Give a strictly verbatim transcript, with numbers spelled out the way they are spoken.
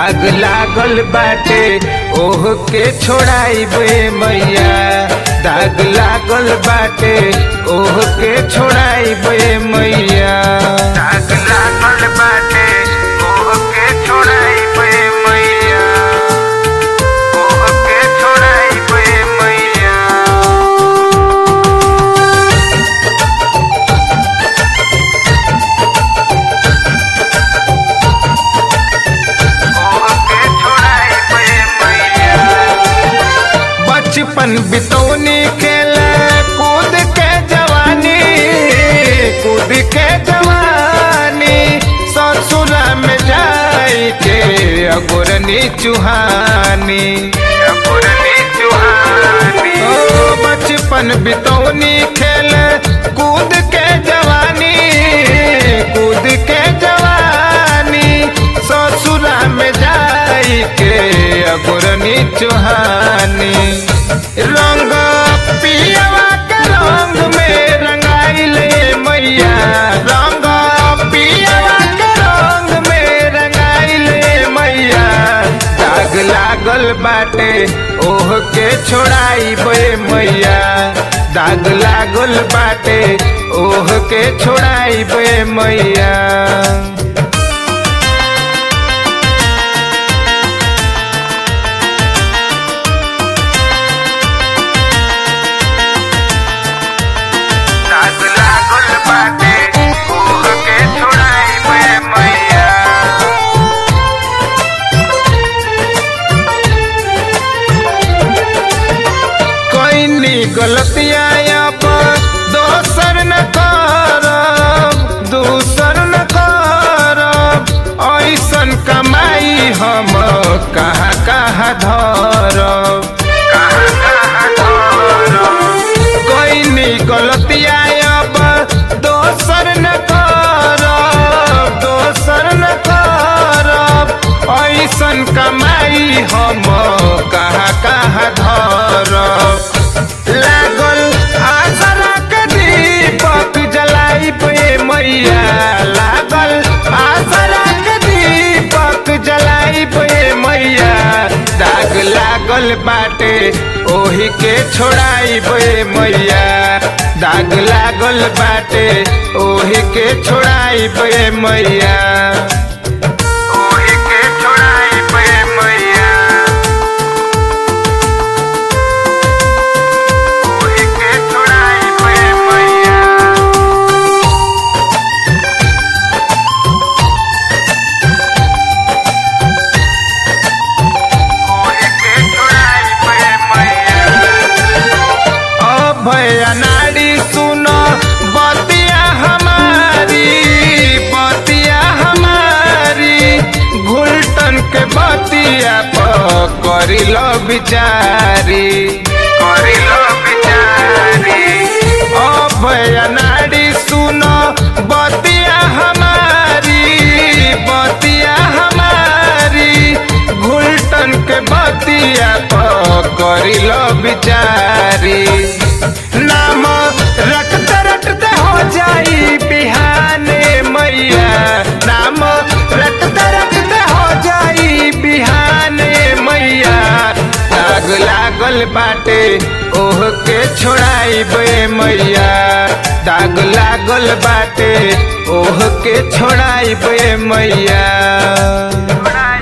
दाग लागल बाटे ओह के छोड़ाइबे मैया। दाग लागल बाटे ओह के छोड़ाइबे मैया। दाग लागल बाटे ओह के छोड़ाइबे मैया। ओह के छोड़ाइबे मैया। बचपन बितौनी खेले कूद के जवानी, कूद के जवानी ससुरा में जाई के अगुरनी चुहानी, अगुरनी चुहानी। ओ बचपन बितौनी खेले कूद के जवानी, कूद के जवानी ससुरा में जाई के अगुरनी चुहानी। रंग पियवा के रंग में रंगाइले मैया। रंग पियवा के रंग में रंगाइले मैया। दाग लागल बाटे ओह के छोड़ाइबे मैया। दाग लागल बाटे ओह के छोड़ाइबे मैया। गलतियाँ अब दोसर न करब, दूसर न करब। ऐसन कमाई हम कहाँ कहाँ धरब, कहाँ कहाँ धरब। कोई गलतियाँ अब दोसर न करब, दोसर न करब। ऐसन कमाई हम कहाँ कहाँ धरब। लागल आसरा के दीपक जलाइबे मैया। लागल आसरा के दीपक जलाइबे मैया। दाग लागल बाटे ओही के छोड़ाइबे मैया। दाग लागल बाटे ओही के छोड़ाइबे मैया। ओही के छोड़ाइबे मैया। भैया नाड़ी सुनो बतिया हमारी, बतिया हमारी। घुलटन के बतिया पर करी लो बिचारी, करी लो बिचारी। ओ भैया नाड़ी सुनो बतिया हमारी, बतिया हमारी। घुलटन के बतिया पर करी लो बिचारी। नाम रटते रटते हो जाई बिहाने मैया। नाम रटते रटते हो जाई बिहाने मैया। दाग लागल बाटे ओह के छोड़ाइबे मैया। दाग लागल बाटे ओह के छोड़ाइबे मैया।